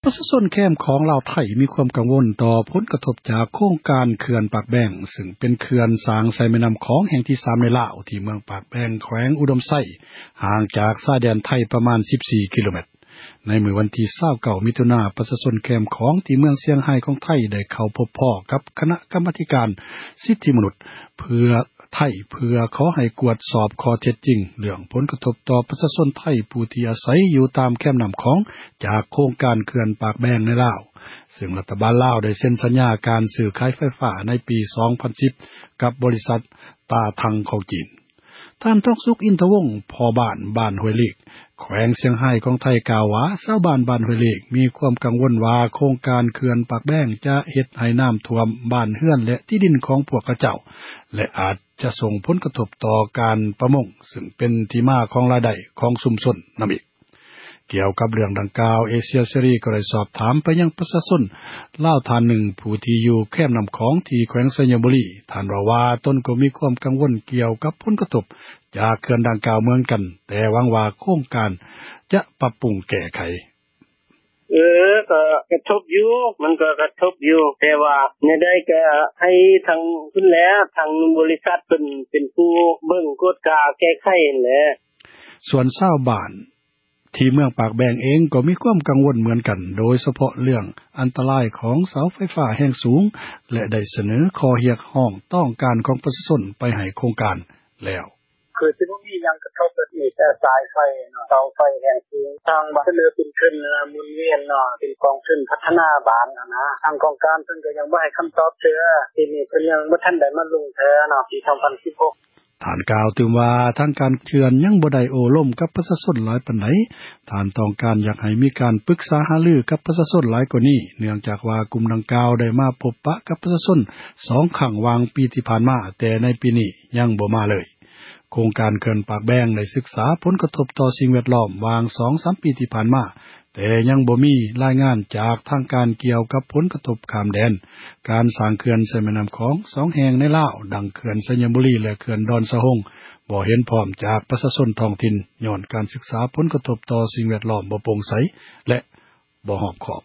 ประชาชนแคมป์ของลาวไทยมีความกังวลต่อผลกระทบจากโครงการเขื่อนปากแบงซึ่งเป็นเขื่อนสร้างใส่แม่น้ำของแห่งที่3ในลาวที่เมืองปากแบงแขวงอุดมไซห่างจากชายแดนไทยประมาณ14กิโลเมตรในมื้อวันที่29มิถุนายนประชาชนแคมป์ของที่เมืองเซี่ยงไฮ้ของไทยได้เข้าพบพ้อกับคณะกรรมาธิการสิทธิมนุษย์เพื่อขอให้กวดสอบข้อเท็จจริงเรื่องผลกระทบต่อประชาชนไทยผู้ที่อาศัยอยู่ตามแคมป์น้ำของจากโครงการเขื่อนปากแบงในลาวซึ่งรัฐบาลลาวได้เซ็นสัญญาการซื้อขายไฟฟ้าในปี2010กับบริษัทตาทังของจีนท่านทองสุขอินทวงศ์พ่อบ้านห้วยเลกแขวงเซี่ยงไฮ้ของไทยกล่าวว่าชาวบ้านห้วยเลกมีความกังวลว่าโครงการเขื่อนปากแบงจะเฮ็ดให้น้ำท่วมบ้านเรือนและที่ดินของพวกเขาเจ้าและอาจจะส่งผลกระทบต่อการประมงซึ่งเป็นที่มาของรายได้ของชุมชนนำอีกเกี่ยวกับเรื่องดังกล่าวเอเชียซีรีก็ได้สอบถามไปยังประชาชนลาวท่านหนึ่งผู้ที่อยู่แคมป์น้ำของที่แขวงสัญบุรีท่านว่าตนก็มีความกังวลเกี่ยวกับผลกระทบจากเขื่อนดังกล่าวเหมือนกันแต่หวังว่าโครงการจะปรับปรุงแก้ไขก็กระทบอยู่มันก็กระทบอยู่แต่ว่าในได้ก็ให้ทางคุณแล้วทางบริษัทเป็นผู้เบิ่งกฎกาแก้ไขนั่นแหละส่วนชาวบ้านที่เมืองปากแบงเองก็มีความกังวลเหมือนกันโดยเฉพาะเรื่องอันตรายของเสาไฟฟ้าแรงสูงและได้เสนอข้อเรียกร้องต้องการของประชาชนไปให้โครงการแล้วคือสิบ่มีหยังกระทบกับนี่แต่สายไฟเนาะเสาไฟแรงสูงทางบ้านเรือเป็นขึ้นหมุนเวียนเนาะเป็นกองทุนพัฒนาบ้านนะทางกองการเพิ่นก็ยังบ่ให้คำตอบเทื่อทีนี้เพิ่นยังบ่ทันได้มาลงแท้เนาะปี2016 ท่านกล่าวถึงว่าทางการเขื่อนยังบ่ได้โอ้ล้มกับประชาชนหลายปานใดท่านต้องการอยากให้มีการปรึกษาหารือกับประชาชนหลายกว่านี้เนื่องจากว่ากลุ่มดังกล่าวได้มาพบปะกับประชาชน2ครั้งวางปีที่ผ่านมาแต่ในปีนี้ยังบ่มาเลยโครงการเขื่อนปากแบงได้ศึกษาผลกระทบต่อสิ่งแวดล้อมวาง 2-3 ปีที่ผ่านมาแต่ยังบ่มีรายงานจากทางการเกี่ยวกับผลกระทบข้ามแดนการสร้างเขื่อนใส่แม่น้ำของ2แห่งในลาวดังเขื่อนสัญบุรีและเขื่อนดอนสะหงบ่เห็นพร้อมจากประชาชนท้องถิ่นย้อนการศึกษาผลกระทบต่อสิ่งแวดล้อมบ่โปร่งใสและบ่รอบคอบ